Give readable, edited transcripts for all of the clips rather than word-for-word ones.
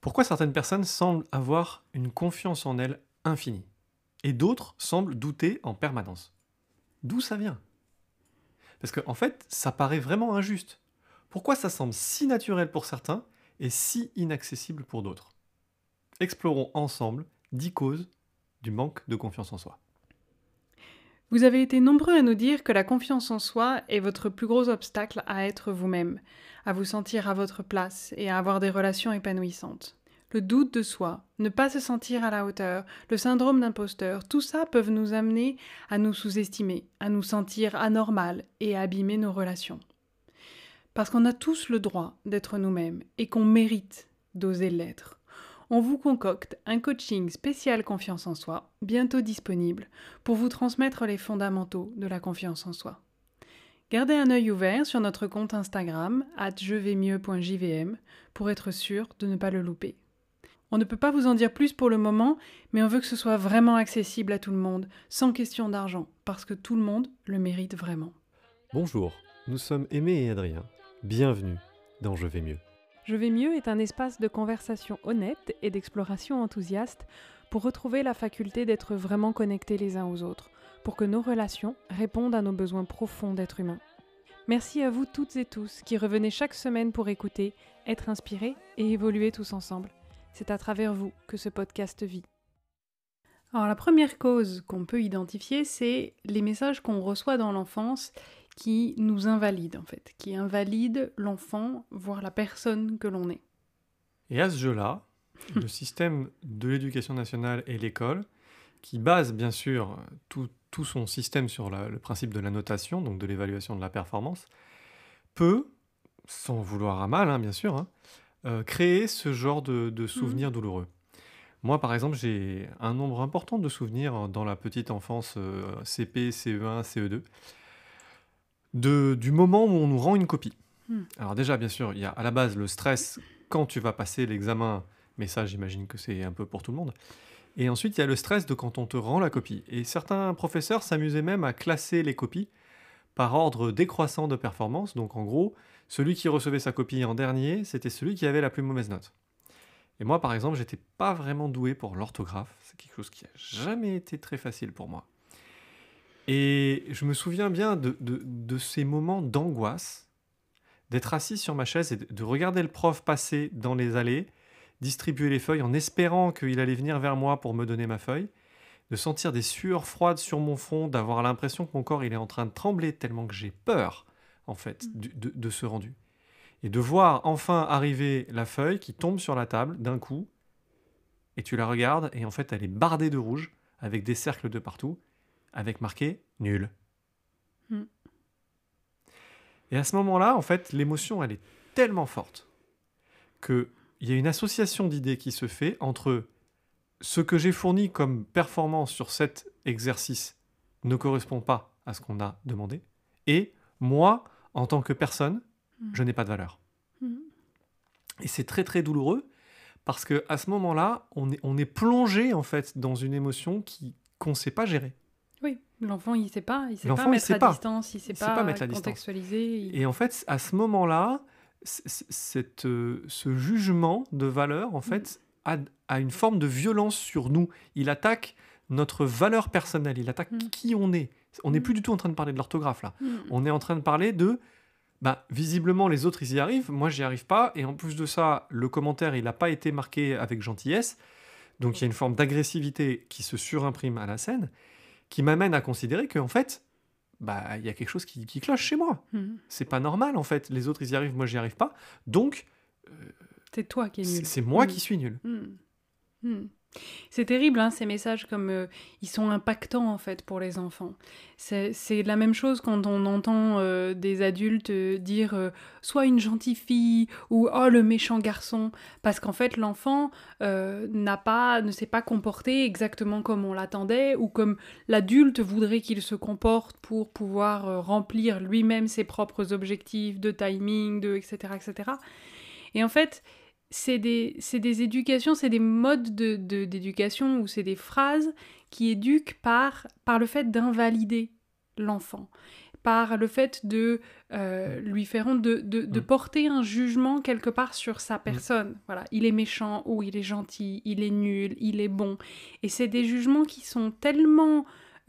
Pourquoi certaines personnes semblent avoir une confiance en elles infinie et d'autres semblent douter en permanence? D'où ça vient? Parce qu'en fait, ça paraît vraiment injuste. Pourquoi ça semble si naturel pour certains et si inaccessible pour d'autres? Explorons ensemble 10 causes du manque de confiance en soi. Vous avez été nombreux à nous dire que la confiance en soi est votre plus gros obstacle à être vous-même, à vous sentir à votre place et à avoir des relations épanouissantes. Le doute de soi, ne pas se sentir à la hauteur, le syndrome d'imposteur, tout ça peuvent nous amener à nous sous-estimer, à nous sentir anormal et à abîmer nos relations. Parce qu'on a tous le droit d'être nous-mêmes et qu'on mérite d'oser l'être. On vous concocte un coaching spécial confiance en soi, bientôt disponible, pour vous transmettre les fondamentaux de la confiance en soi. Gardez un œil ouvert sur notre compte Instagram @jevaiemieux.jvm pour être sûr de ne pas le louper. On ne peut pas vous en dire plus pour le moment, mais on veut que ce soit vraiment accessible à tout le monde, sans question d'argent, parce que tout le monde le mérite vraiment. Bonjour, nous sommes Aimé et Adrien. Bienvenue dans Je vais mieux. Je vais mieux est un espace de conversation honnête et d'exploration enthousiaste pour retrouver la faculté d'être vraiment connectés les uns aux autres, pour que nos relations répondent à nos besoins profonds d'être humains. Merci à vous toutes et tous qui revenez chaque semaine pour écouter, être inspirés et évoluer tous ensemble. C'est à travers vous que ce podcast vit. Alors la première cause qu'on peut identifier, c'est les messages qu'on reçoit dans l'enfance qui nous invalident en fait, qui invalident l'enfant, voire la personne que l'on est. Et à ce jeu-là, le système de l'éducation nationale et l'école, qui base bien sûr tout son système sur le principe de la notation, donc de l'évaluation de la performance, peut, sans vouloir à mal bien sûr, créer ce genre de souvenirs douloureux. Moi par exemple, j'ai un nombre important de souvenirs dans la petite enfance CP, CE1, CE2, du moment où on nous rend une copie. Alors déjà, bien sûr, il y a à la base le stress quand tu vas passer l'examen, mais ça, j'imagine que c'est un peu pour tout le monde. Et ensuite, il y a le stress de quand on te rend la copie. Et certains professeurs s'amusaient même à classer les copies par ordre décroissant de performance. Donc en gros, celui qui recevait sa copie en dernier, c'était celui qui avait la plus mauvaise note. Et moi, par exemple, j'étais pas vraiment doué pour l'orthographe. C'est quelque chose qui a jamais été très facile pour moi. Et je me souviens bien de ces moments d'angoisse, d'être assis sur ma chaise et de regarder le prof passer dans les allées, distribuer les feuilles en espérant qu'il allait venir vers moi pour me donner ma feuille, de sentir des sueurs froides sur mon front, d'avoir l'impression que mon corps il est en train de trembler tellement que j'ai peur, en fait, de ce rendu. Et de voir enfin arriver la feuille qui tombe sur la table d'un coup, et tu la regardes, et en fait elle est bardée de rouge, avec des cercles de partout, avec marqué « nul ». Et à ce moment-là, en fait, l'émotion, elle est tellement forte qu'il y a une association d'idées qui se fait entre ce que j'ai fourni comme performance sur cet exercice ne correspond pas à ce qu'on a demandé, et moi, en tant que personne, je n'ai pas de valeur. Et c'est très très douloureux, parce qu'à ce moment-là, on est plongé en fait dans une émotion qu'on ne sait pas gérer. Oui, l'enfant il sait pas L'enfant, mettre à distance, il sait pas mettre à distance. contextualiser. Et en fait, à ce moment-là, ce jugement de valeur, en fait, a une forme de violence sur nous. Il attaque notre valeur personnelle, il attaque qui on est. On n'est plus du tout en train de parler de l'orthographe, là. On est en train de parler de... visiblement, les autres, ils y arrivent, moi, j'y arrive pas. Et en plus de ça, le commentaire, il n'a pas été marqué avec gentillesse. Donc, il y a une forme d'agressivité qui se surimprime à la scène, qui m'amène à considérer qu'en fait, il y a quelque chose qui cloche chez moi. C'est pas normal, en fait. Les autres, ils y arrivent, moi, j'y arrive pas. Donc, c'est toi qui es nul. C'est moi qui suis nul. C'est terrible, hein, ces messages comme ils sont impactants en fait pour les enfants. C'est la même chose quand on entend des adultes dire soit une gentille fille ou oh le méchant garçon, parce qu'en fait l'enfant ne s'est pas comporté exactement comme on l'attendait ou comme l'adulte voudrait qu'il se comporte pour pouvoir remplir lui-même ses propres objectifs de timing, etc., etc. Et en fait, c'est des éducations, c'est des modes d'éducation ou c'est des phrases qui éduquent par le fait d'invalider l'enfant. par le fait de lui faire honte, de porter un jugement quelque part sur sa personne. Voilà, il est méchant ou il est gentil, il est nul, il est bon. Et c'est des jugements qui sont tellement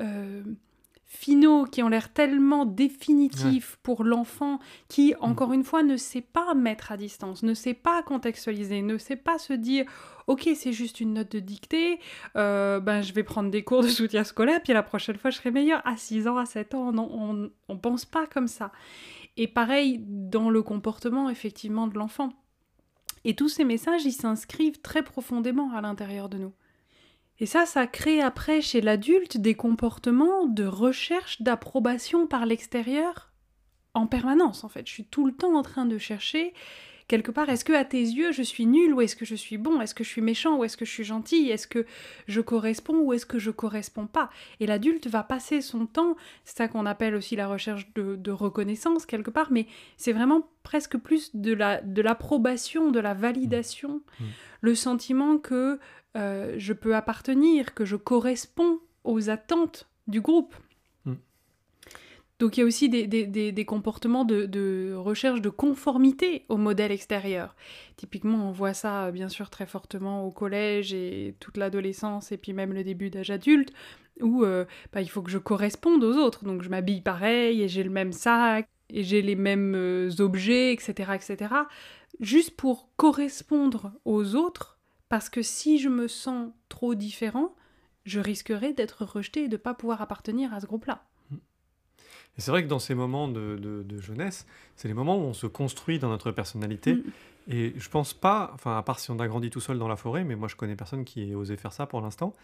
finaux, qui ont l'air tellement définitifs pour l'enfant qui, encore une fois, ne sait pas mettre à distance, ne sait pas contextualiser, ne sait pas se dire « Ok, c'est juste une note de dictée, je vais prendre des cours de soutien scolaire, puis la prochaine fois, je serai meilleure. » À 6 ans, à 7 ans, non, on pense pas comme ça. Et pareil dans le comportement, effectivement, de l'enfant. Et tous ces messages, ils s'inscrivent très profondément à l'intérieur de nous. Et ça crée après chez l'adulte des comportements de recherche d'approbation par l'extérieur en permanence, en fait. Je suis tout le temps en train de chercher, quelque part, est-ce que à tes yeux je suis nul ou est-ce que je suis bon? Est-ce que je suis méchant ou est-ce que je suis gentil? Est-ce que je corresponds ou est-ce que je corresponds pas? Et l'adulte va passer son temps, c'est ça qu'on appelle aussi la recherche de reconnaissance quelque part, mais c'est vraiment presque plus de l'approbation, de la validation, le sentiment que je peux appartenir, que je corresponds aux attentes du groupe. Donc il y a aussi des comportements de recherche de conformité au modèle extérieur. Typiquement, on voit ça bien sûr très fortement au collège et toute l'adolescence et puis même le début d'âge adulte, où il faut que je corresponde aux autres. Donc je m'habille pareil et j'ai le même sac et j'ai les mêmes objets, etc., etc. Juste pour correspondre aux autres, parce que si je me sens trop différent, je risquerais d'être rejeté et de ne pas pouvoir appartenir à ce groupe-là. Et c'est vrai que dans ces moments de jeunesse, c'est les moments où on se construit dans notre personnalité. Et je pense pas, enfin à part si on a grandi tout seul dans la forêt, mais moi je connais personne qui ait osé faire ça pour l'instant,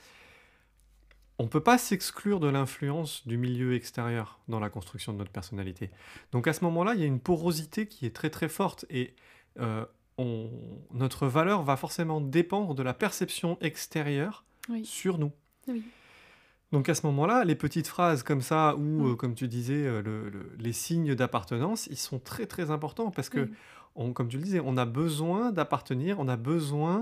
on peut pas s'exclure de l'influence du milieu extérieur dans la construction de notre personnalité. Donc à ce moment-là, il y a une porosité qui est très très forte et notre valeur va forcément dépendre de la perception extérieure sur nous. Oui. Donc à ce moment-là, les petites phrases comme ça, ou comme tu disais, les signes d'appartenance, ils sont très très importants parce que, comme tu le disais, on a besoin d'appartenir, on a besoin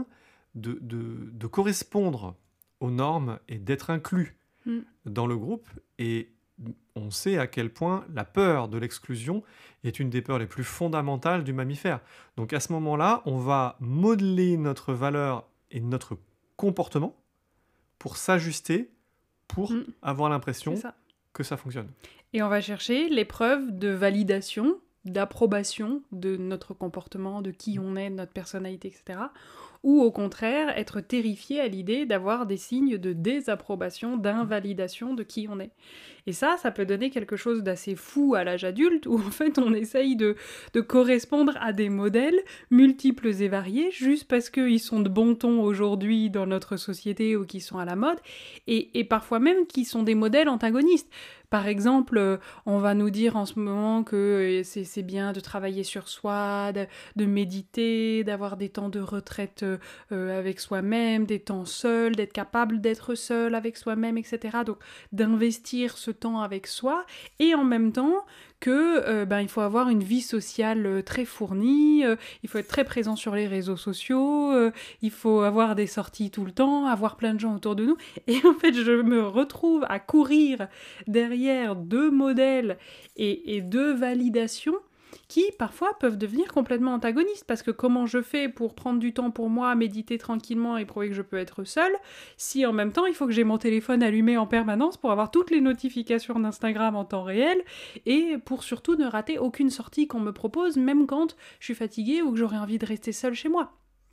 de correspondre aux normes et d'être inclus dans le groupe. Et on sait à quel point la peur de l'exclusion est une des peurs les plus fondamentales du mammifère. Donc à ce moment-là, on va modeler notre valeur et notre comportement pour s'ajuster, pour avoir l'impression que ça fonctionne. Et on va chercher les preuves de validation, d'approbation de notre comportement, de qui on est, de notre personnalité, etc. Ou au contraire, être terrifié à l'idée d'avoir des signes de désapprobation, d'invalidation de qui on est. Et ça peut donner quelque chose d'assez fou à l'âge adulte, où en fait on essaye de correspondre à des modèles multiples et variés, juste parce qu'ils sont de bon ton aujourd'hui dans notre société ou qu'ils sont à la mode, et parfois même qui sont des modèles antagonistes. Par exemple, on va nous dire en ce moment que c'est bien de travailler sur soi, de méditer, d'avoir des temps de retraite avec soi-même, des temps seuls, d'être capable d'être seul avec soi-même, etc. Donc d'investir ce temps avec soi, et en même temps que il faut avoir une vie sociale très fournie, il faut être très présent sur les réseaux sociaux, il faut avoir des sorties tout le temps, avoir plein de gens autour de nous. Et en fait, je me retrouve à courir derrière deux modèles et deux validations qui parfois peuvent devenir complètement antagonistes, parce que comment je fais pour prendre du temps pour moi, méditer tranquillement et prouver que je peux être seule, si en même temps il faut que j'ai mon téléphone allumé en permanence pour avoir toutes les notifications d'Instagram en temps réel, et pour surtout ne rater aucune sortie qu'on me propose, même quand je suis fatiguée ou que j'aurais envie de rester seule chez moi.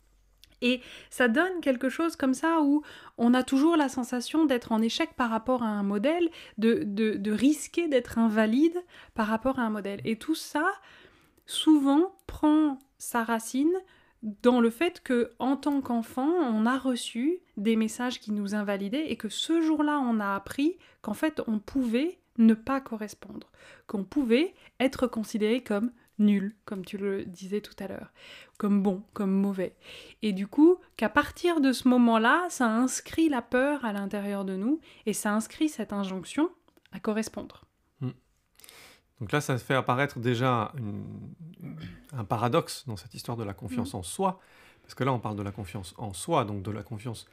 Et ça donne quelque chose comme ça où on a toujours la sensation d'être en échec par rapport à un modèle, de risquer d'être invalide par rapport à un modèle. Et tout ça, souvent, prend sa racine dans le fait que, en tant qu'enfant, on a reçu des messages qui nous invalidaient et que ce jour-là, on a appris qu'en fait, on pouvait ne pas correspondre, qu'on pouvait être considéré comme nul, comme tu le disais tout à l'heure, comme bon, comme mauvais. Et du coup, qu'à partir de ce moment-là, ça inscrit la peur à l'intérieur de nous et ça inscrit cette injonction à correspondre. Donc là, ça fait apparaître déjà un paradoxe dans cette histoire de la confiance en soi, parce que là, on parle de la confiance en soi, donc de la confiance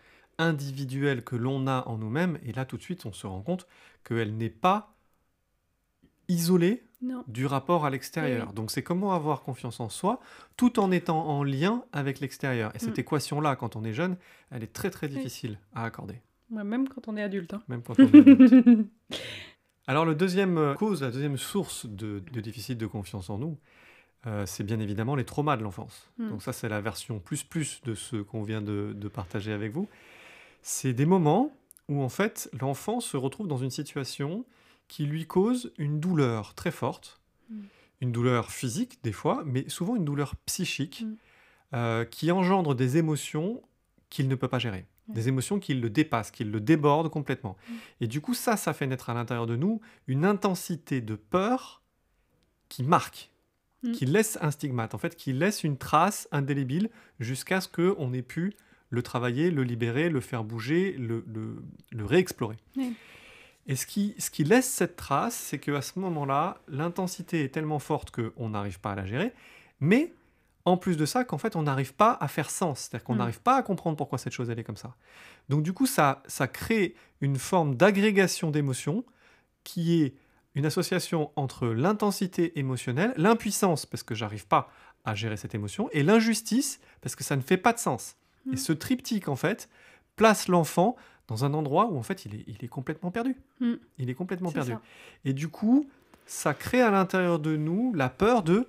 individuelle que l'on a en nous-mêmes, et là, tout de suite, on se rend compte qu'elle n'est pas isolé Non. du rapport à l'extérieur. Oui. Donc c'est comment avoir confiance en soi tout en étant en lien avec l'extérieur. Et cette équation-là, quand on est jeune, elle est très très Oui. difficile à accorder, Ouais, même quand on est adulte. Hein. même quand on est adulte. Alors la deuxième source de déficit de confiance en nous, c'est bien évidemment les traumas de l'enfance. Donc ça, c'est la version plus de ce qu'on vient de partager avec vous. C'est des moments où en fait l'enfant se retrouve dans une situation qui lui cause une douleur très forte, une douleur physique des fois, mais souvent une douleur psychique qui engendre des émotions qu'il ne peut pas gérer. Des émotions qui le dépassent, qui le débordent complètement. Et du coup, ça fait naître à l'intérieur de nous une intensité de peur qui marque, qui laisse un stigmate, en fait, qui laisse une trace indélébile jusqu'à ce qu'on ait pu le travailler, le libérer, le faire bouger, le réexplorer. Oui. Et ce qui laisse cette trace, c'est qu'à ce moment-là, l'intensité est tellement forte qu'on n'arrive pas à la gérer, mais en plus de ça, qu'en fait, on n'arrive pas à faire sens, c'est-à-dire qu'on n'arrive pas à comprendre pourquoi cette chose elle est comme ça. Donc du coup, ça crée une forme d'agrégation d'émotions qui est une association entre l'intensité émotionnelle, l'impuissance, parce que j'arrive pas à gérer cette émotion, et l'injustice, parce que ça ne fait pas de sens. Et ce triptyque, en fait, place l'enfant dans un endroit où, en fait, il est complètement perdu. Il est complètement C'est perdu. ça. Et du coup, ça crée à l'intérieur de nous la peur de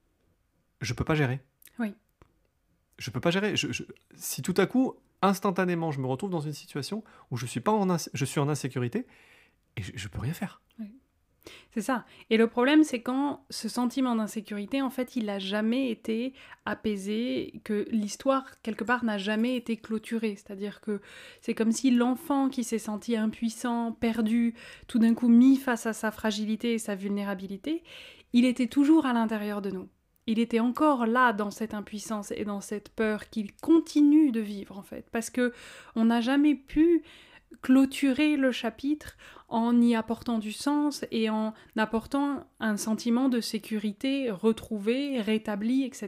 « je peux pas gérer ». Oui. Je peux pas gérer. Si tout à coup, instantanément, je me retrouve dans une situation où je suis en insécurité et je peux rien faire. Oui. C'est ça. Et le problème, c'est quand ce sentiment d'insécurité, en fait, il n'a jamais été apaisé, que l'histoire, quelque part, n'a jamais été clôturée. C'est-à-dire que c'est comme si l'enfant qui s'est senti impuissant, perdu, tout d'un coup mis face à sa fragilité et sa vulnérabilité, il était toujours à l'intérieur de nous. Il était encore là dans cette impuissance et dans cette peur qu'il continue de vivre, en fait. Parce que on n'a jamais pu clôturer le chapitre en y apportant du sens et en apportant un sentiment de sécurité retrouvé, rétabli, etc.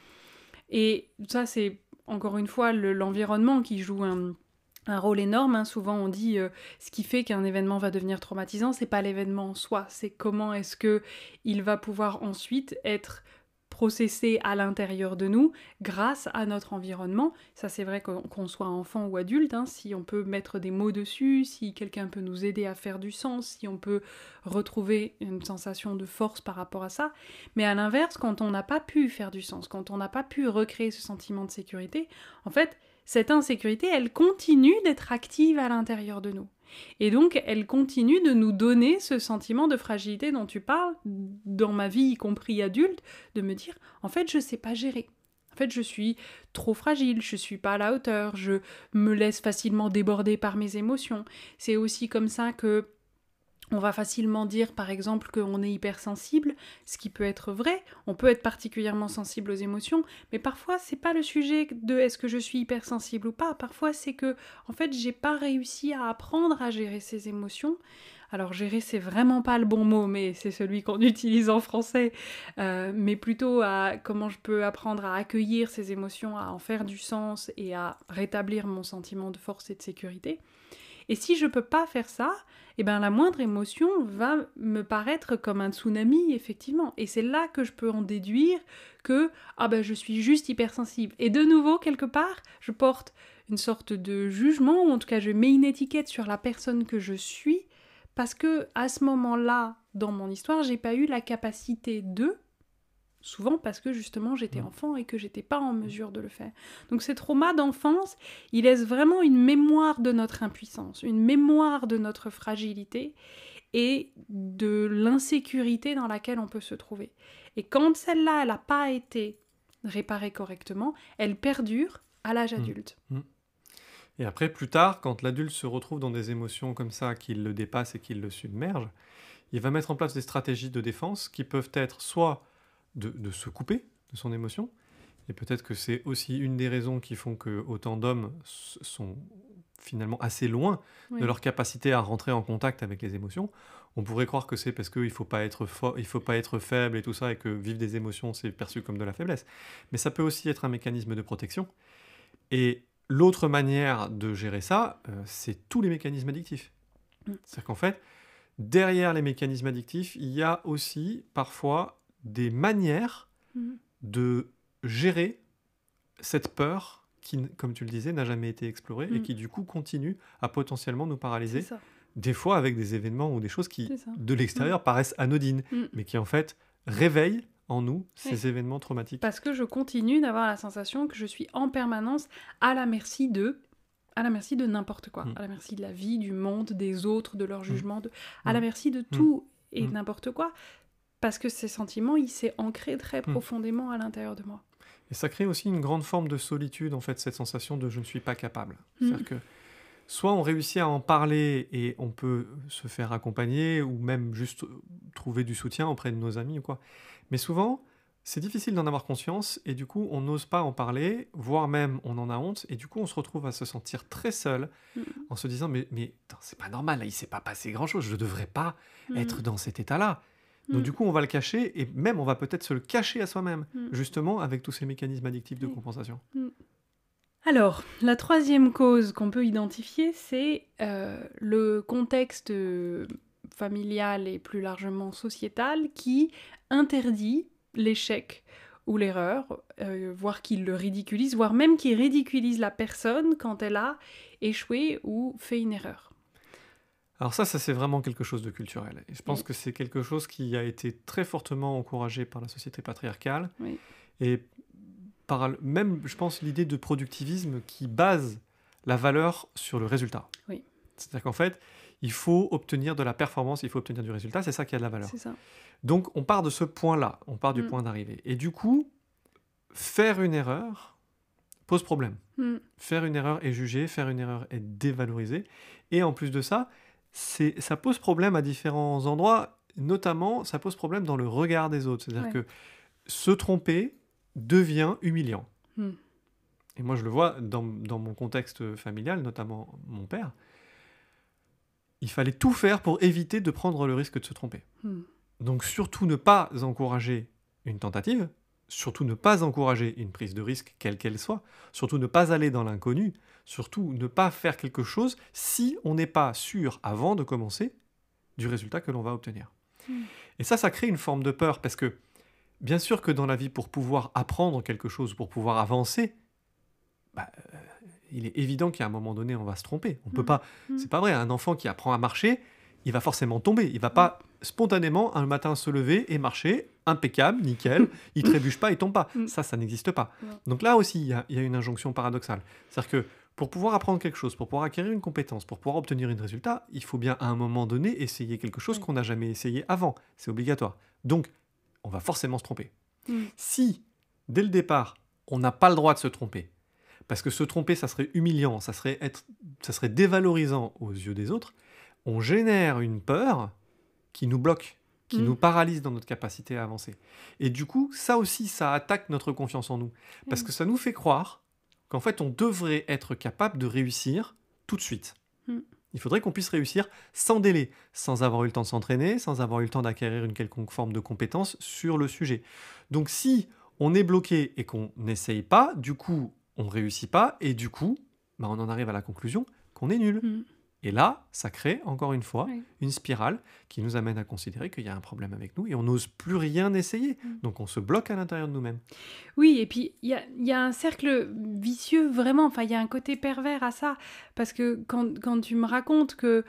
Et ça, c'est encore une fois l'environnement qui joue un rôle énorme. Hein. Souvent, on dit ce qui fait qu'un événement va devenir traumatisant, c'est pas l'événement en soi, c'est comment est-ce que il va pouvoir ensuite être processé à l'intérieur de nous grâce à notre environnement. Ça, c'est vrai qu'on soit enfant ou adulte, hein, si on peut mettre des mots dessus, si quelqu'un peut nous aider à faire du sens, si on peut retrouver une sensation de force par rapport à ça. Mais à l'inverse, quand on n'a pas pu faire du sens, quand on n'a pas pu recréer ce sentiment de sécurité, en fait, cette insécurité, elle continue d'être active à l'intérieur de nous. Et donc, elle continue de nous donner ce sentiment de fragilité dont tu parles, dans ma vie, y compris adulte, de me dire, en fait, je sais pas gérer. En fait, je suis trop fragile, je suis pas à la hauteur, je me laisse facilement déborder par mes émotions. C'est aussi comme ça que on va facilement dire, par exemple, qu'on est hypersensible, ce qui peut être vrai. On peut être particulièrement sensible aux émotions, mais parfois, c'est pas le sujet de est-ce que je suis hypersensible ou pas. Parfois, c'est que, en fait, j'ai pas réussi à apprendre à gérer ces émotions. Alors, gérer, c'est vraiment pas le bon mot, mais c'est celui qu'on utilise en français. Mais plutôt à comment je peux apprendre à accueillir ces émotions, à en faire du sens et à rétablir mon sentiment de force et de sécurité. Et si je peux pas faire ça, eh ben la moindre émotion va me paraître comme un tsunami, effectivement. Et c'est là que je peux en déduire que je suis juste hypersensible. Et de nouveau, quelque part, je porte une sorte de jugement, ou en tout cas je mets une étiquette sur la personne que je suis, parce que à ce moment-là, dans mon histoire, j'ai pas eu la capacité de... Souvent parce que justement j'étais enfant et que j'étais pas en mesure de le faire. Donc ces traumas d'enfance, ils laissent vraiment une mémoire de notre impuissance, une mémoire de notre fragilité et de l'insécurité dans laquelle on peut se trouver. Et quand celle-là, elle n'a pas été réparée correctement, elle perdure à l'âge adulte. Et après, plus tard, quand l'adulte se retrouve dans des émotions comme ça, qui le dépassent et qui le submergent, il va mettre en place des stratégies de défense qui peuvent être soit de se couper de son émotion, et peut-être que c'est aussi une des raisons qui font que autant d'hommes sont finalement assez loin de leur capacité à rentrer en contact avec les émotions. On pourrait croire que c'est parce qu'il ne faut pas être il faut pas être faible et tout ça, et que vivre des émotions, c'est perçu comme de la faiblesse. Mais ça peut aussi être un mécanisme de protection. Et l'autre manière de gérer ça, c'est tous les mécanismes addictifs. C'est-à-dire qu'en fait, derrière les mécanismes addictifs, il y a aussi parfois des manières de gérer cette peur qui, comme tu le disais, n'a jamais été explorée et qui du coup continue à potentiellement nous paralyser. Des fois avec des événements ou des choses qui, de l'extérieur, paraissent anodines, mais qui en fait réveillent en nous ces événements traumatiques. Parce que je continue d'avoir la sensation que je suis en permanence à la merci de n'importe quoi, à la merci de la vie, du monde, des autres, de leur jugement, à la merci de tout et n'importe quoi, parce que ces sentiments, ils s'est ancré très profondément à l'intérieur de moi. Et ça crée aussi une grande forme de solitude, en fait, cette sensation de « je ne suis pas capable ». C'est-à-dire que soit on réussit à en parler et on peut se faire accompagner ou même juste trouver du soutien auprès de nos amis ou quoi. Mais souvent, c'est difficile d'en avoir conscience et du coup, on n'ose pas en parler, voire même on en a honte et du coup, on se retrouve à se sentir très seul en se disant « mais c'est pas normal, là, il s'est pas passé grand-chose, je ne devrais pas être dans cet état-là ». Donc du coup, on va le cacher et même on va peut-être se le cacher à soi-même, justement avec tous ces mécanismes addictifs de compensation. Alors, la troisième cause qu'on peut identifier, c'est le contexte familial et plus largement sociétal qui interdit l'échec ou l'erreur, voire qui le ridiculise, voire même qui ridiculise la personne quand elle a échoué ou fait une erreur. Alors ça c'est vraiment quelque chose de culturel. Et je pense que c'est quelque chose qui a été très fortement encouragé par la société patriarcale. Et par même, je pense, l'idée de productivisme qui base la valeur sur le résultat. C'est-à-dire qu'en fait, il faut obtenir de la performance, il faut obtenir du résultat, c'est ça qui a de la valeur. Donc on part de ce point-là, on part du point d'arrivée. Et du coup, faire une erreur pose problème. Faire une erreur est jugé, faire une erreur est dévalorisé. Et en plus de ça, ça pose problème à différents endroits, notamment ça pose problème dans le regard des autres. C'est-à-dire que se tromper devient humiliant. Et moi je le vois dans mon contexte familial, notamment mon père. Il fallait tout faire pour éviter de prendre le risque de se tromper. Donc surtout ne pas encourager une tentative, surtout ne pas encourager une prise de risque, quelle qu'elle soit, surtout ne pas aller dans l'inconnu, surtout ne pas faire quelque chose si on n'est pas sûr, avant de commencer, du résultat que l'on va obtenir. Et ça crée une forme de peur, parce que bien sûr que dans la vie, pour pouvoir apprendre quelque chose, pour pouvoir avancer, il est évident qu'à un moment donné, on va se tromper. On peut pas. C'est pas vrai. Un enfant qui apprend à marcher, il va forcément tomber. Il va pas spontanément un matin se lever et marcher impeccable, nickel. Il trébuche pas, il tombe pas. Ça n'existe pas. Donc là aussi, il y a une injonction paradoxale. C'est-à-dire que pour pouvoir apprendre quelque chose, pour pouvoir acquérir une compétence, pour pouvoir obtenir un résultat, il faut bien à un moment donné essayer quelque chose qu'on n'a jamais essayé avant. C'est obligatoire. Donc, on va forcément se tromper. Si, dès le départ, on n'a pas le droit de se tromper, parce que se tromper, ça serait humiliant, ça serait dévalorisant aux yeux des autres, on génère une peur qui nous bloque, qui nous paralyse dans notre capacité à avancer. Et du coup, ça aussi, ça attaque notre confiance en nous, parce que ça nous fait croire qu'en fait, on devrait être capable de réussir tout de suite. Il faudrait qu'on puisse réussir sans délai, sans avoir eu le temps de s'entraîner, sans avoir eu le temps d'acquérir une quelconque forme de compétence sur le sujet. Donc si on est bloqué et qu'on n'essaye pas, du coup, on ne réussit pas, et du coup, on en arrive à la conclusion qu'on est nul. Et là, ça crée, encore une fois, une spirale qui nous amène à considérer qu'il y a un problème avec nous et on n'ose plus rien essayer. Donc on se bloque à l'intérieur de nous-mêmes. Oui, et puis il y a un cercle vicieux, vraiment. Enfin, il y a un côté pervers à ça. Parce que quand tu me racontes que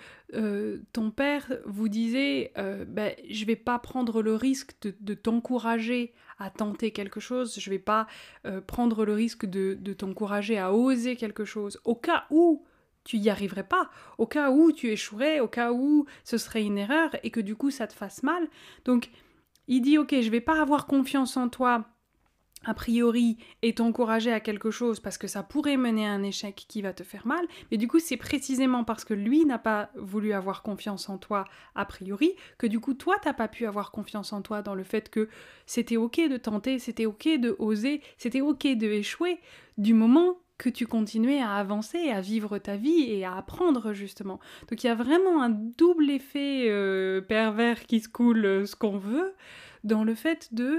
ton père vous disait je ne vais pas prendre le risque de t'encourager à tenter quelque chose, je ne vais pas prendre le risque de t'encourager à oser quelque chose, au cas où tu y arriverais pas, au cas où tu échouerais, au cas où ce serait une erreur et que du coup ça te fasse mal. Donc il dit ok, je vais pas avoir confiance en toi a priori et t'encourager à quelque chose parce que ça pourrait mener à un échec qui va te faire mal, mais du coup c'est précisément parce que lui n'a pas voulu avoir confiance en toi a priori que du coup toi t'as pas pu avoir confiance en toi dans le fait que c'était ok de tenter, c'était ok de oser, c'était ok de échouer du moment que tu continuais à avancer, à vivre ta vie et à apprendre justement. Donc il y a vraiment un double effet pervers qui se coule ce qu'on veut dans le fait de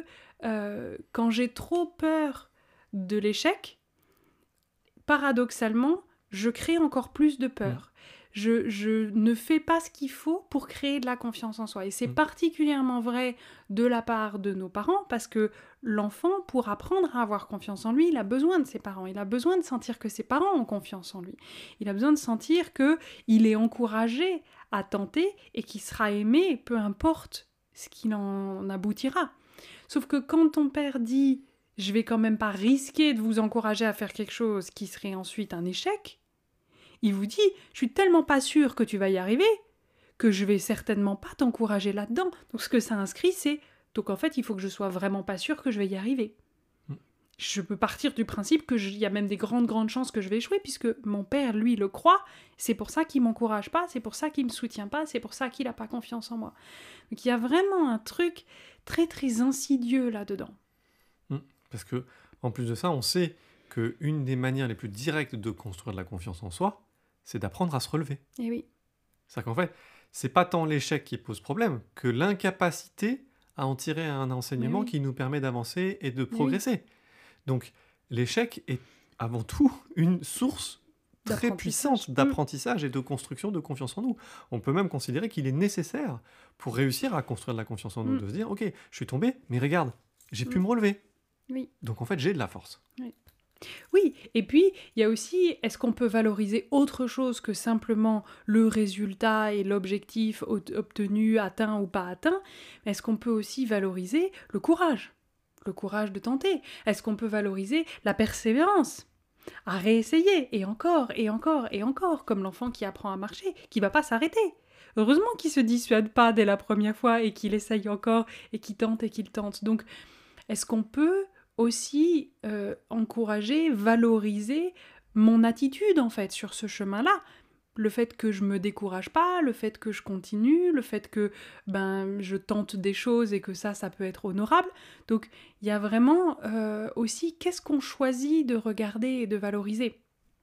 quand j'ai trop peur de l'échec, paradoxalement, je crée encore plus de peur. je ne fais pas ce qu'il faut pour créer de la confiance en soi. Et c'est particulièrement vrai de la part de nos parents, parce que l'enfant, pour apprendre à avoir confiance en lui, il a besoin de ses parents. Il a besoin de sentir que ses parents ont confiance en lui. Il a besoin de sentir qu'il est encouragé à tenter et qu'il sera aimé, peu importe ce qu'il en aboutira. Sauf que quand ton père dit « je vais quand même pas risquer de vous encourager à faire quelque chose qui serait ensuite un échec », il vous dit « je suis tellement pas sûr que tu vas y arriver que je vais certainement pas t'encourager là-dedans ». Donc ce que ça inscrit, c'est « donc en fait, il faut que je sois vraiment pas sûr que je vais y arriver ». Je peux partir du principe qu'il y a même des grandes chances que je vais échouer, puisque mon père, lui, le croit. C'est pour ça qu'il m'encourage pas, c'est pour ça qu'il me soutient pas, c'est pour ça qu'il a pas confiance en moi. Donc il y a vraiment un truc très très insidieux là-dedans. Parce que, en plus de ça, on sait qu'une des manières les plus directes de construire de la confiance en soi, c'est d'apprendre à se relever. Et oui. C'est-à-dire qu'en fait, c'est pas tant l'échec qui pose problème que l'incapacité à en tirer un enseignement qui nous permet d'avancer et de progresser. Donc, l'échec est avant tout une source très puissante d'apprentissage et de construction de confiance en nous. On peut même considérer qu'il est nécessaire pour réussir à construire de la confiance en nous, de se dire « Ok, je suis tombé, mais regarde, j'ai pu me relever. » Donc en fait, j'ai de la force. Oui, et puis il y a aussi, est-ce qu'on peut valoriser autre chose que simplement le résultat et l'objectif obtenu, atteint ou pas atteint? Est-ce qu'on peut aussi valoriser le courage de tenter? Est-ce qu'on peut valoriser la persévérance? À réessayer, et encore, et encore, et encore, comme l'enfant qui apprend à marcher, qui va pas s'arrêter. Heureusement qu'il se dissuade pas dès la première fois et qu'il essaye encore, et qu'il tente. Donc, est-ce qu'on peut aussi encourager, valoriser mon attitude en fait sur ce chemin-là? Le fait que je me décourage pas, le fait que je continue, le fait que je tente des choses et que ça peut être honorable. Donc il y a vraiment aussi qu'est-ce qu'on choisit de regarder et de valoriser.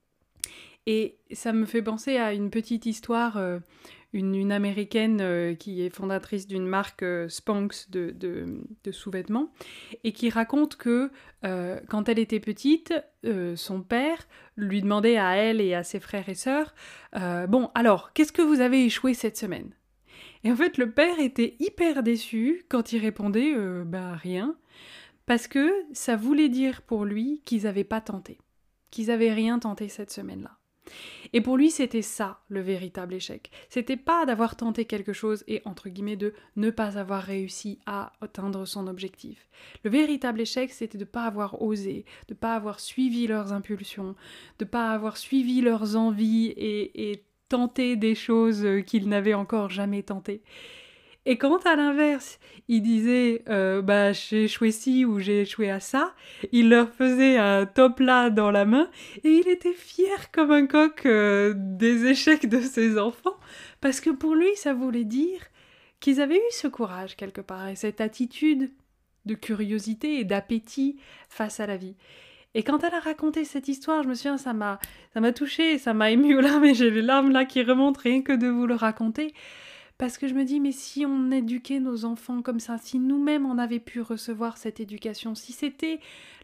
Et ça me fait penser à une petite histoire, une américaine qui est fondatrice d'une marque Spanx de sous-vêtements, et qui raconte que quand elle était petite, son père lui demandait à elle et à ses frères et sœurs « Bon, alors, qu'est-ce que vous avez échoué cette semaine ?» Et en fait, le père était hyper déçu quand il répondait « rien », parce que ça voulait dire pour lui qu'ils n'avaient pas tenté, qu'ils n'avaient rien tenté cette semaine-là. Et pour lui, c'était ça, le véritable échec. C'était pas d'avoir tenté quelque chose et, entre guillemets, de ne pas avoir réussi à atteindre son objectif. Le véritable échec, c'était de pas avoir osé, de pas avoir suivi leurs impulsions, de pas avoir suivi leurs envies et tenté des choses qu'ils n'avaient encore jamais tentées. Et quand, à l'inverse, il disait j'ai échoué ci ou j'ai échoué à ça, il leur faisait un top là dans la main et il était fier comme un coq des échecs de ses enfants, parce que pour lui, ça voulait dire qu'ils avaient eu ce courage quelque part et cette attitude de curiosité et d'appétit face à la vie. Et quand elle a raconté cette histoire, je me souviens, ça m'a touchée, ça m'a émue aux larmes et j'ai les larmes là qui remontent rien que de vous le raconter. Parce que je me dis, mais si on éduquait nos enfants comme ça, si nous-mêmes on avait pu recevoir cette éducation, si c'était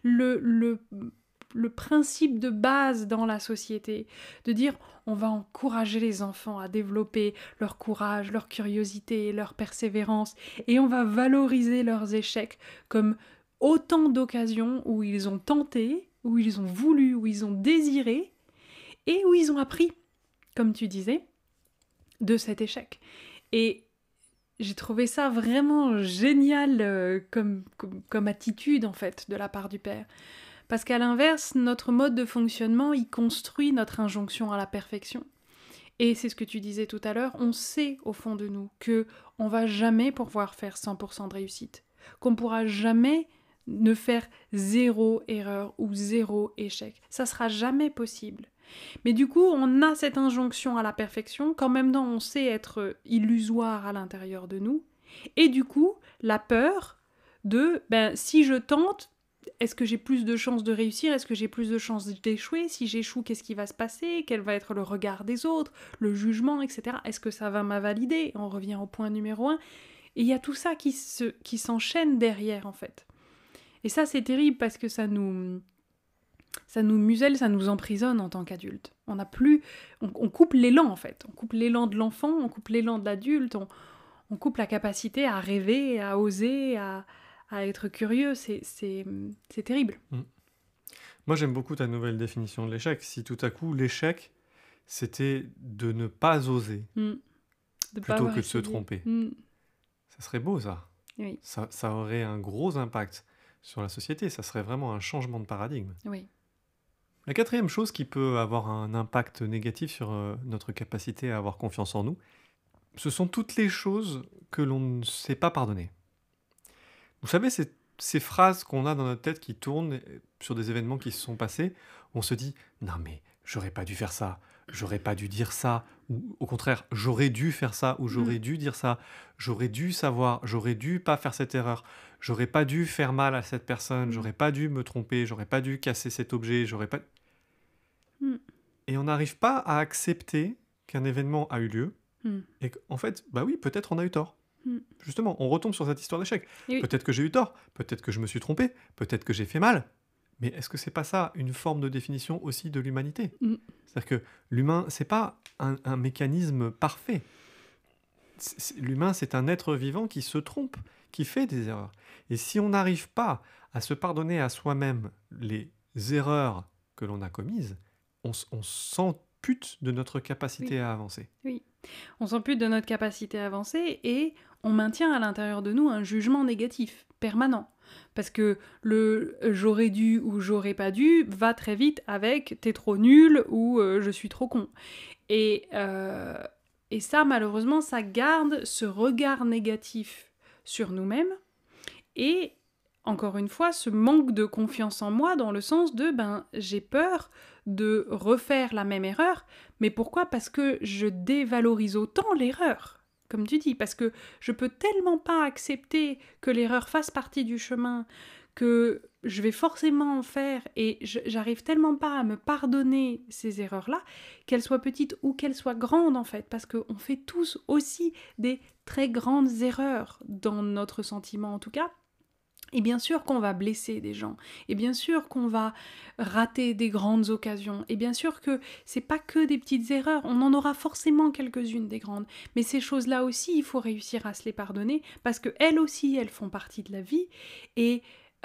le principe de base dans la société, de dire on va encourager les enfants à développer leur courage, leur curiosité, leur persévérance, et on va valoriser leurs échecs comme autant d'occasions où ils ont tenté, où ils ont voulu, où ils ont désiré, et où ils ont appris, comme tu disais, de cet échec. Et j'ai trouvé ça vraiment génial comme attitude, en fait, de la part du père. Parce qu'à l'inverse, notre mode de fonctionnement, il construit notre injonction à la perfection. Et c'est ce que tu disais tout à l'heure, on sait au fond de nous qu'on ne va jamais pouvoir faire 100% de réussite, qu'on ne pourra jamais ne faire 0 erreur ou 0 échec. Ça ne sera jamais possible. Mais du coup, on a cette injonction à la perfection, qu'en même temps on sait être illusoire à l'intérieur de nous, et du coup, la peur de, si je tente, est-ce que j'ai plus de chances de réussir? Est-ce que j'ai plus de chances d'échouer? Si j'échoue, qu'est-ce qui va se passer? Quel va être le regard des autres? Le jugement, etc. Est-ce que ça va m'invalider? On revient au point numéro 1. Et il y a tout ça qui s'enchaîne derrière, en fait. Et ça, c'est terrible parce que ça nous ça nous muselle, ça nous emprisonne en tant qu'adulte. On n'a plus, on coupe l'élan en fait. On coupe l'élan de l'enfant, on coupe l'élan de l'adulte, on coupe la capacité à rêver, à oser, à être curieux. C'est terrible. Moi, j'aime beaucoup ta nouvelle définition de l'échec. Si tout à coup, l'échec, c'était de ne pas oser, plutôt que de se tromper. Ça serait beau, ça. Oui. Ça aurait un gros impact sur la société. Ça serait vraiment un changement de paradigme. Oui. La quatrième chose qui peut avoir un impact négatif sur notre capacité à avoir confiance en nous, ce sont toutes les choses que l'on ne sait pas pardonner. Vous savez, ces phrases qu'on a dans notre tête qui tournent sur des événements qui se sont passés, on se dit « Non mais, j'aurais pas dû faire ça, j'aurais pas dû dire ça, ou au contraire, j'aurais dû faire ça, ou j'aurais dû dire ça, j'aurais dû savoir, j'aurais dû pas faire cette erreur, j'aurais pas dû faire mal à cette personne, j'aurais pas dû me tromper, j'aurais pas dû casser cet objet, j'aurais pas... » Et on n'arrive pas à accepter qu'un événement a eu lieu, et qu'en fait, bah oui, peut-être on a eu tort. Justement, on retombe sur cette histoire d'échec. Oui. Peut-être que j'ai eu tort, peut-être que je me suis trompé, peut-être que j'ai fait mal. Mais est-ce que c'est pas ça une forme de définition aussi de l'humanité ? C'est-à-dire que l'humain, c'est pas un mécanisme parfait. L'humain, c'est un être vivant qui se trompe, qui fait des erreurs. Et si on n'arrive pas à se pardonner à soi-même les erreurs que l'on a commises, on s'ampute de notre capacité à avancer. Oui, on s'ampute de notre capacité à avancer et on maintient à l'intérieur de nous un jugement négatif, permanent. Parce que le « j'aurais dû » ou « j'aurais pas dû » va très vite avec « t'es trop nul » ou « je suis trop con ». Et ça, malheureusement, ça garde ce regard négatif sur nous-mêmes et, encore une fois, ce manque de confiance en moi dans le sens de « j'ai peur de refaire la même erreur ». Mais pourquoi ? Parce que je dévalorise autant l'erreur, comme tu dis, parce que je peux tellement pas accepter que l'erreur fasse partie du chemin, que je vais forcément en faire, et j'arrive tellement pas à me pardonner ces erreurs-là, qu'elles soient petites ou qu'elles soient grandes en fait, parce qu'on fait tous aussi des très grandes erreurs dans notre sentiment en tout cas. Et bien sûr qu'on va blesser des gens, et bien sûr qu'on va rater des grandes occasions, et bien sûr que c'est pas que des petites erreurs, on en aura forcément quelques-unes des grandes, mais ces choses-là aussi, il faut réussir à se les pardonner, parce qu'elles aussi, elles font partie de la vie, et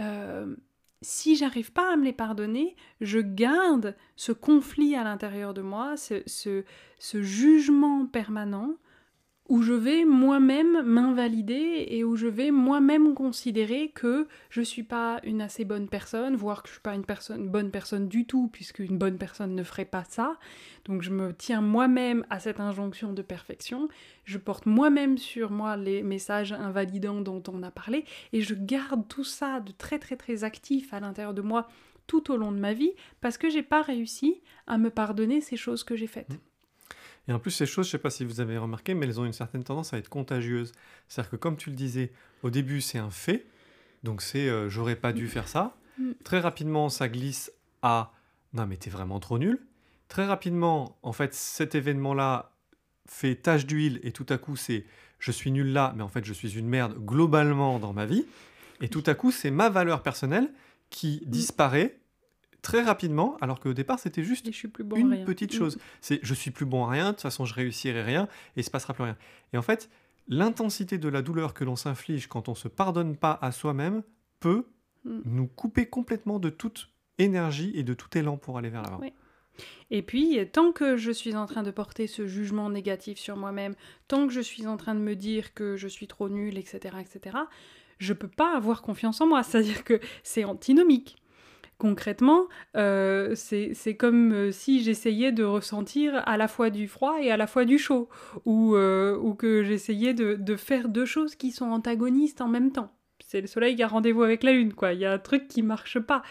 si j'arrive pas à me les pardonner, je garde ce conflit à l'intérieur de moi, ce jugement permanent, où je vais moi-même m'invalider et où je vais moi-même considérer que je suis pas une assez bonne personne, voire que je suis pas une bonne personne du tout, puisqu'une bonne personne ne ferait pas ça. Donc je me tiens moi-même à cette injonction de perfection, je porte moi-même sur moi les messages invalidants dont on a parlé, et je garde tout ça de très très très actif à l'intérieur de moi tout au long de ma vie, parce que j'ai pas réussi à me pardonner ces choses que j'ai faites. Et en plus, ces choses, je ne sais pas si vous avez remarqué, mais elles ont une certaine tendance à être contagieuses. C'est-à-dire que, comme tu le disais, au début, c'est un fait, donc c'est « j'aurais pas dû faire ça ». Très rapidement, ça glisse à « non mais t'es vraiment trop nul ». Très rapidement, en fait, cet événement-là fait tache d'huile, et tout à coup, c'est « je suis nul là, mais en fait, je suis une merde globalement dans ma vie ». Et tout à coup, c'est ma valeur personnelle qui disparaît très rapidement, alors qu'au départ, c'était juste une petite chose. C'est « je suis plus bon à rien, de toute façon, je réussirai rien, et il ne se passera plus rien ». Et en fait, l'intensité de la douleur que l'on s'inflige quand on ne se pardonne pas à soi-même peut nous couper complètement de toute énergie et de tout élan pour aller vers l'avant. Oui. Et puis, tant que je suis en train de porter ce jugement négatif sur moi-même, tant que je suis en train de me dire que je suis trop nulle, etc., je ne peux pas avoir confiance en moi. C'est-à-dire que c'est antinomique. Concrètement, c'est comme si j'essayais de ressentir à la fois du froid et à la fois du chaud, ou que j'essayais de faire deux choses qui sont antagonistes en même temps. C'est le soleil qui a rendez-vous avec la lune, quoi. Il y a un truc qui marche pas.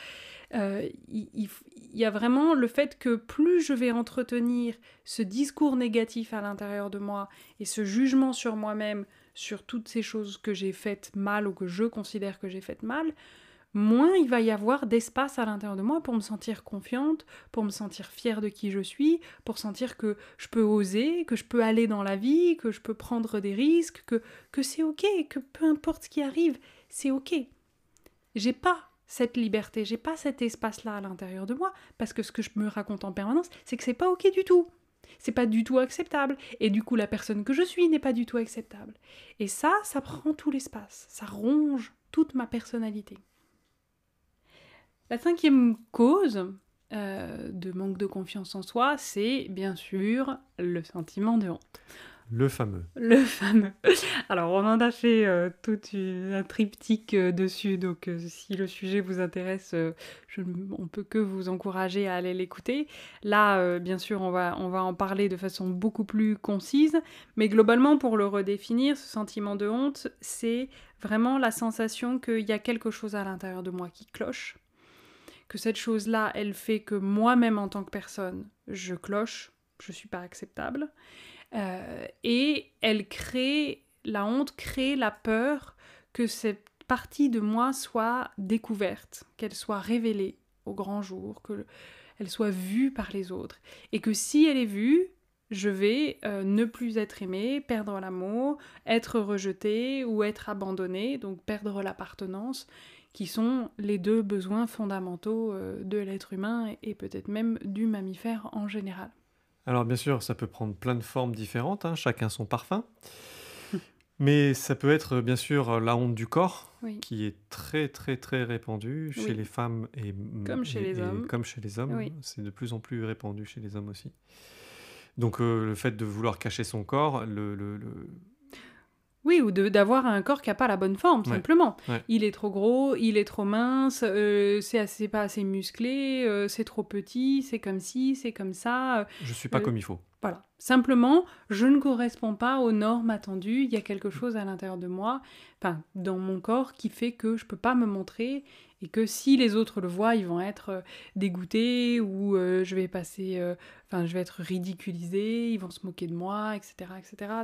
Il y a vraiment le fait que plus je vais entretenir ce discours négatif à l'intérieur de moi et ce jugement sur moi-même, sur toutes ces choses que j'ai faites mal ou que je considère que j'ai faites mal, moins il va y avoir d'espace à l'intérieur de moi pour me sentir confiante, pour me sentir fière de qui je suis, pour sentir que je peux oser, que je peux aller dans la vie, que je peux prendre des risques, que c'est ok, que peu importe ce qui arrive, c'est ok. J'ai pas cette liberté, j'ai pas cet espace-là à l'intérieur de moi, parce que ce que je me raconte en permanence, c'est que c'est pas ok du tout. C'est pas du tout acceptable. Et du coup, la personne que je suis n'est pas du tout acceptable. Et ça prend tout l'espace. Ça ronge toute ma personnalité. La 5e cause de manque de confiance en soi, c'est bien sûr le sentiment de honte. Le fameux. Le fameux. Alors, on en a fait un triptyque dessus, donc si le sujet vous intéresse, on peut que vous encourager à aller l'écouter. Là, bien sûr, on va en parler de façon beaucoup plus concise, mais globalement, pour le redéfinir, ce sentiment de honte, c'est vraiment la sensation qu'il y a quelque chose à l'intérieur de moi qui cloche, que cette chose-là, elle fait que moi-même, en tant que personne, je cloche, je suis pas acceptable. Et la honte crée la peur que cette partie de moi soit découverte, qu'elle soit révélée au grand jour, qu'elle soit vue par les autres. Et que si elle est vue, je vais ne plus être aimée, perdre l'amour, être rejetée ou être abandonnée, donc perdre l'appartenance, qui sont les 2 besoins fondamentaux de l'être humain et peut-être même du mammifère en général. Alors bien sûr, ça peut prendre plein de formes différentes, hein, chacun son parfum. Mais ça peut être bien sûr la honte du corps, Oui. qui est très très très répandue chez Oui. les femmes et Comme chez les hommes. comme chez les hommes. Oui. C'est de plus en plus répandu chez les hommes aussi. Donc le fait de vouloir cacher son corps, Oui, ou d'avoir un corps qui n'a pas la bonne forme, Ouais, simplement. ouais. Il est trop gros, il est trop mince, c'est pas assez musclé, c'est trop petit, c'est comme ci, c'est comme ça. Je suis pas comme il faut. Voilà. Simplement, je ne corresponds pas aux normes attendues. Il y a quelque chose à l'intérieur de moi, enfin, dans mon corps, qui fait que je peux pas me montrer et que si les autres le voient, ils vont être dégoûtés ou je vais je vais être ridiculisée, ils vont se moquer de moi, etc., etc.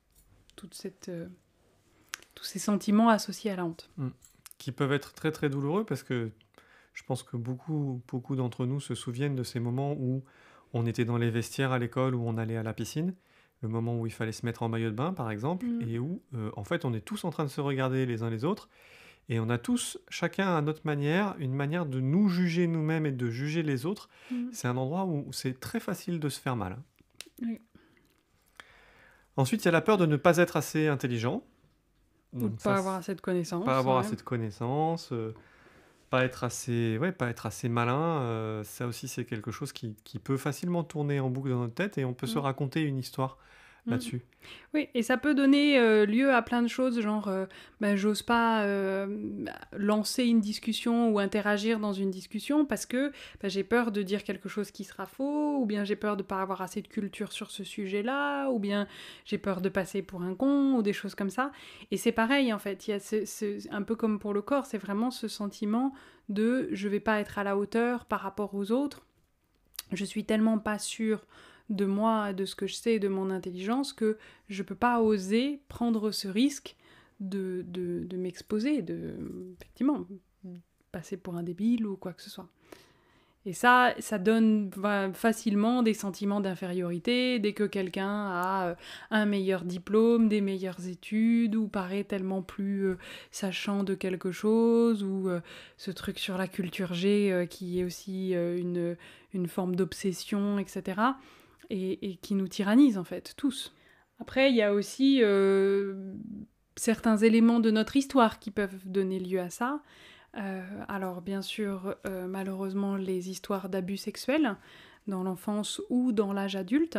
Tous ces sentiments associés à la honte. Qui peuvent être très très douloureux parce que je pense que beaucoup d'entre nous se souviennent de ces moments où on était dans les vestiaires à l'école, où on allait à la piscine, le moment où il fallait se mettre en maillot de bain par exemple, et où en fait on est tous en train de se regarder les uns les autres, et on a tous, chacun à notre manière, une manière de nous juger nous-mêmes et de juger les autres. C'est un endroit où c'est très facile de se faire mal. Oui. Ensuite, il y a la peur de ne pas être assez intelligent. Ou de ne pas avoir assez de connaissances. Pas avoir assez de connaissances, pas être assez malin. Ça aussi, c'est quelque chose qui peut facilement tourner en boucle dans notre tête et on peut se raconter une histoire là-dessus. Oui, et ça peut donner lieu à plein de choses, genre j'ose pas lancer une discussion ou interagir dans une discussion parce que j'ai peur de dire quelque chose qui sera faux, ou bien j'ai peur de pas avoir assez de culture sur ce sujet-là, ou bien j'ai peur de passer pour un con, ou des choses comme ça. Et c'est pareil en fait, il y a un peu comme pour le corps, c'est vraiment ce sentiment de je vais pas être à la hauteur par rapport aux autres, je suis tellement pas sûre de moi, de ce que je sais, de mon intelligence, que je peux pas oser prendre ce risque de m'exposer, effectivement, passer pour un débile ou quoi que ce soit. Et ça donne facilement des sentiments d'infériorité dès que quelqu'un a un meilleur diplôme, des meilleures études, ou paraît tellement plus sachant de quelque chose, ou ce truc sur la culture G qui est aussi une forme d'obsession, etc., et qui nous tyrannise en fait, tous. Après, il y a aussi certains éléments de notre histoire qui peuvent donner lieu à ça. Alors bien sûr, malheureusement, les histoires d'abus sexuels dans l'enfance ou dans l'âge adulte.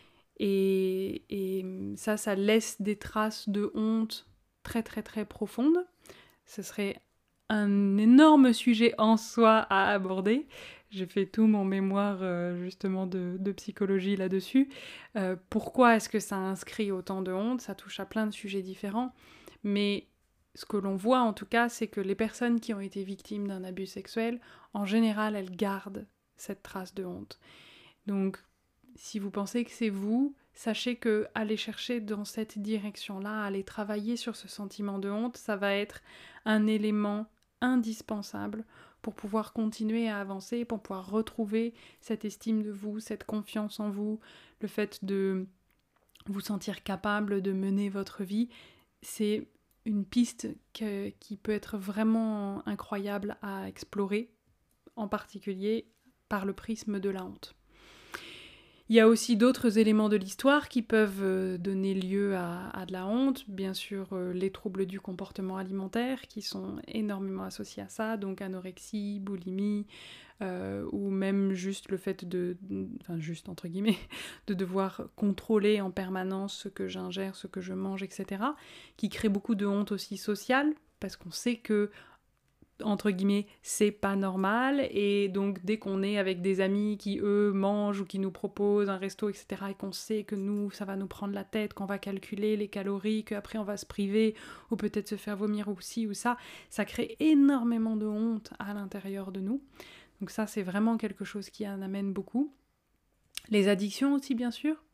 Et ça laisse des traces de honte très très très profondes. Ce serait un énorme sujet en soi à aborder. J'ai fait tout mon mémoire justement de psychologie là-dessus. Pourquoi est-ce que ça inscrit autant de honte ? Ça touche à plein de sujets différents. Mais ce que l'on voit en tout cas, c'est que les personnes qui ont été victimes d'un abus sexuel, en général, elles gardent cette trace de honte. Donc, si vous pensez que c'est vous, sachez que aller chercher dans cette direction-là, aller travailler sur ce sentiment de honte, ça va être un élément indispensable pour pouvoir continuer à avancer, pour pouvoir retrouver cette estime de vous, cette confiance en vous, le fait de vous sentir capable de mener votre vie. C'est une piste qui peut être vraiment incroyable à explorer, en particulier par le prisme de la honte. Il y a aussi d'autres éléments de l'histoire qui peuvent donner lieu à de la honte. Bien sûr, les troubles du comportement alimentaire qui sont énormément associés à ça, donc anorexie, boulimie, ou même juste le fait enfin juste entre guillemets, de devoir contrôler en permanence ce que j'ingère, ce que je mange, etc., qui crée beaucoup de honte aussi sociale, parce qu'on sait que entre guillemets, c'est pas normal, et donc dès qu'on est avec des amis qui, eux, mangent ou qui nous proposent un resto, etc., et qu'on sait que nous, ça va nous prendre la tête, qu'on va calculer les calories, qu'après on va se priver, ou peut-être se faire vomir ou ci ou ça crée énormément de honte à l'intérieur de nous. Donc ça, c'est vraiment quelque chose qui en amène beaucoup. Les addictions aussi, bien sûr.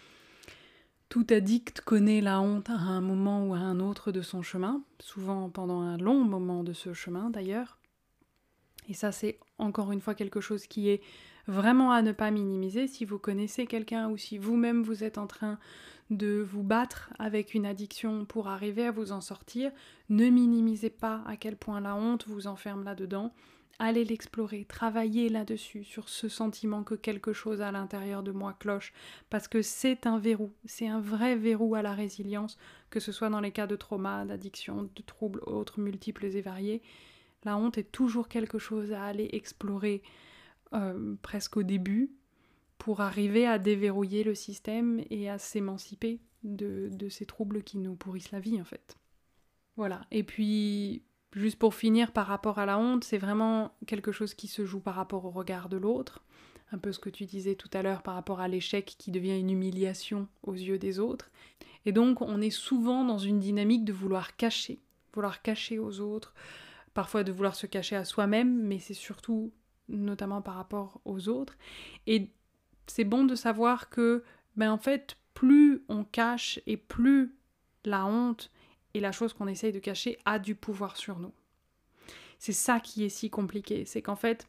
Tout addict connaît la honte à un moment ou à un autre de son chemin, souvent pendant un long moment de ce chemin d'ailleurs. Et ça, c'est encore une fois quelque chose qui est vraiment à ne pas minimiser. Si vous connaissez quelqu'un ou si vous-même vous êtes en train de vous battre avec une addiction pour arriver à vous en sortir, ne minimisez pas à quel point la honte vous enferme là-dedans. Allez l'explorer, travaillez là-dessus, sur ce sentiment que quelque chose à l'intérieur de moi cloche, parce que c'est un verrou, c'est un vrai verrou à la résilience, que ce soit dans les cas de trauma, d'addiction, de troubles autres multiples et variés. La honte est toujours quelque chose à aller explorer presque au début, pour arriver à déverrouiller le système et à s'émanciper de ces troubles qui nous pourrissent la vie en fait. Voilà, et puis juste pour finir, par rapport à la honte, c'est vraiment quelque chose qui se joue par rapport au regard de l'autre. Un peu ce que tu disais tout à l'heure par rapport à l'échec qui devient une humiliation aux yeux des autres. Et donc, on est souvent dans une dynamique de vouloir cacher aux autres, parfois de vouloir se cacher à soi-même, mais c'est surtout notamment par rapport aux autres. Et c'est bon de savoir que, en fait, plus on cache et plus la honte et la chose qu'on essaye de cacher a du pouvoir sur nous. C'est ça qui est si compliqué, c'est qu'en fait,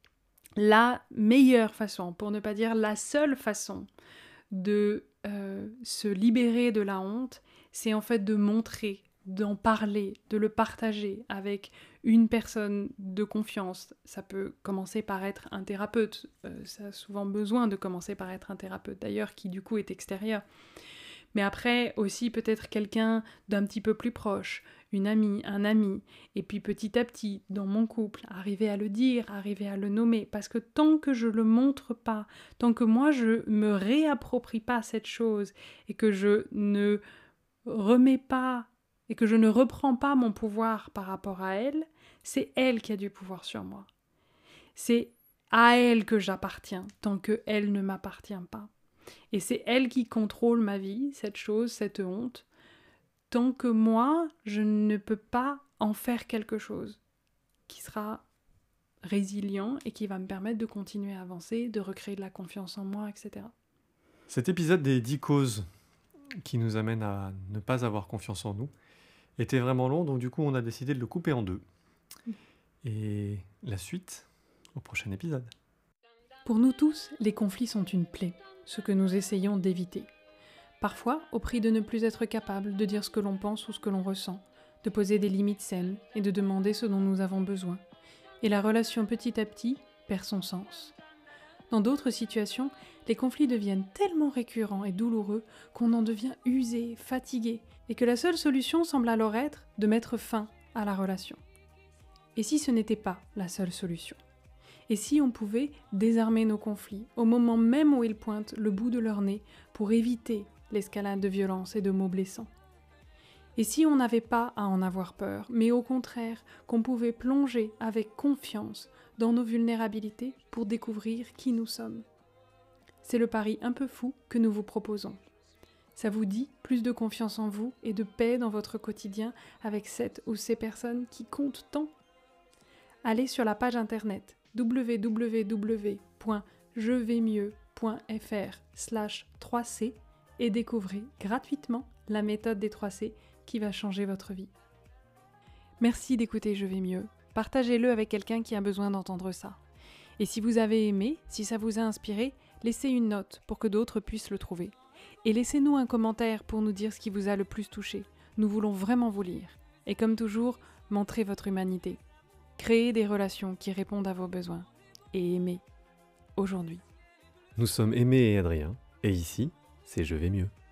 la meilleure façon, pour ne pas dire la seule façon de se libérer de la honte, c'est en fait de montrer, d'en parler, de le partager avec une personne de confiance. Ça peut commencer par être un thérapeute, ça a souvent besoin de commencer par être un thérapeute d'ailleurs, qui du coup est extérieur. Mais après, aussi peut-être quelqu'un d'un petit peu plus proche, une amie, un ami, et puis petit à petit, dans mon couple, arriver à le dire, arriver à le nommer, parce que tant que je le montre pas, tant que moi je me réapproprie pas cette chose, et que je ne remets pas, et que je ne reprends pas mon pouvoir par rapport à elle, c'est elle qui a du pouvoir sur moi. C'est à elle que j'appartiens, tant qu'elle ne m'appartient pas. Et c'est elle qui contrôle ma vie, cette chose, cette honte, tant que moi, je ne peux pas en faire quelque chose qui sera résilient et qui va me permettre de continuer à avancer, de recréer de la confiance en moi, etc. Cet épisode des 10 causes qui nous amènent à ne pas avoir confiance en nous était vraiment long, donc du coup on a décidé de le couper en deux. Et la suite au prochain épisode. Pour nous tous, les conflits sont une plaie, ce que nous essayons d'éviter. Parfois, au prix de ne plus être capable de dire ce que l'on pense ou ce que l'on ressent, de poser des limites saines et de demander ce dont nous avons besoin. Et la relation petit à petit perd son sens. Dans d'autres situations, les conflits deviennent tellement récurrents et douloureux qu'on en devient usé, fatigué, et que la seule solution semble alors être de mettre fin à la relation. Et si ce n'était pas la seule solution ? Et si on pouvait désarmer nos conflits au moment même où ils pointent le bout de leur nez pour éviter l'escalade de violence et de mots blessants ? Et si on n'avait pas à en avoir peur, mais au contraire qu'on pouvait plonger avec confiance dans nos vulnérabilités pour découvrir qui nous sommes ? C'est le pari un peu fou que nous vous proposons. Ça vous dit plus de confiance en vous et de paix dans votre quotidien avec cette ou ces personnes qui comptent tant ? Allez sur la page internet www.jevaiemieux.fr/3C et découvrez gratuitement la méthode des 3C qui va changer votre vie. Merci d'écouter Je vais mieux. Partagez-le avec quelqu'un qui a besoin d'entendre ça. Et si vous avez aimé, si ça vous a inspiré, laissez une note pour que d'autres puissent le trouver. Et laissez-nous un commentaire pour nous dire ce qui vous a le plus touché, Nous voulons vraiment vous lire. Et comme toujours, montrez votre humanité. Créez des relations qui répondent à vos besoins. Et aimez aujourd'hui. Nous sommes Aimé et Adrien, et ici, c'est Je vais mieux.